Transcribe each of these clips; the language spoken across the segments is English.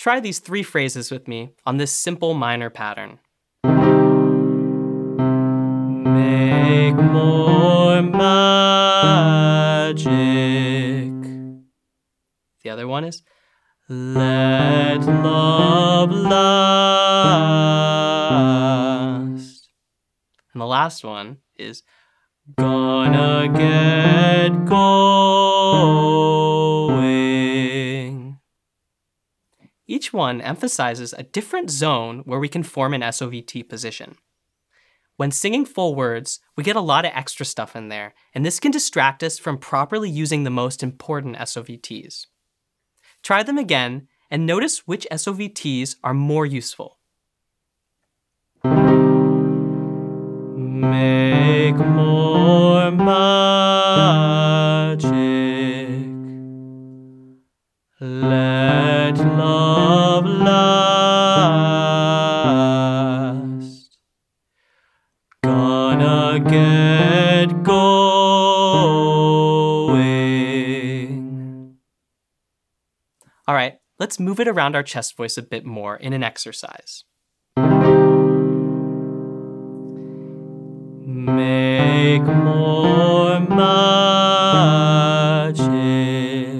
Try these 3 phrases with me on this simple minor pattern. Make more magic. The other one is let love last. And the last one is gonna get going. Each one emphasizes a different zone where we can form an SOVT position. When singing full words, we get a lot of extra stuff in there, and this can distract us from properly using the most important SOVTs. Try them again and notice which SOVTs are more useful. Make more magic. Let love last. Gonna get going. All right, let's move it around our chest voice a bit more in an exercise. Make more magic.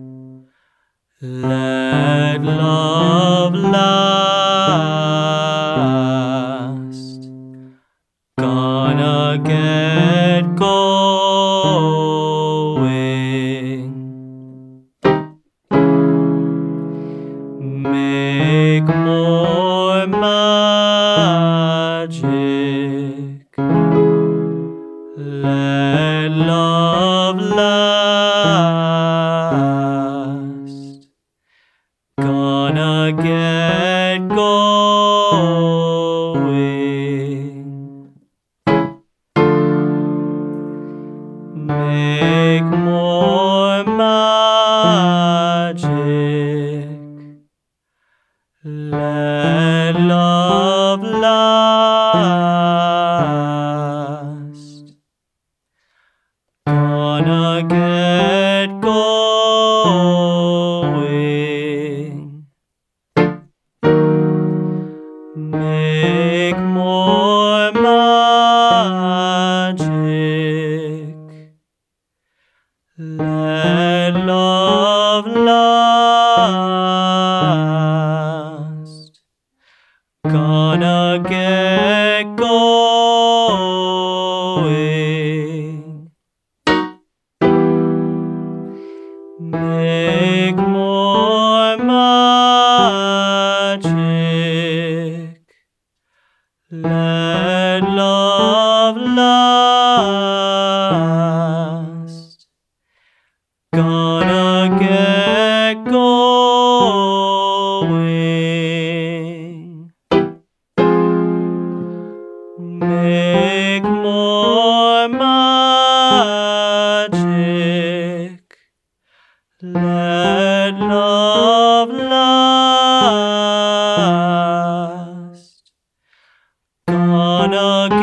Let love last. Gonna get going. Make more magic. Let love last. Gonna get going. Make more magic. Let love last. Gonna get going. Make more magic. Let love last. Gonna get going. Make more magic. Let love last. Gonna get going. Make more magic. Let love last. Gonna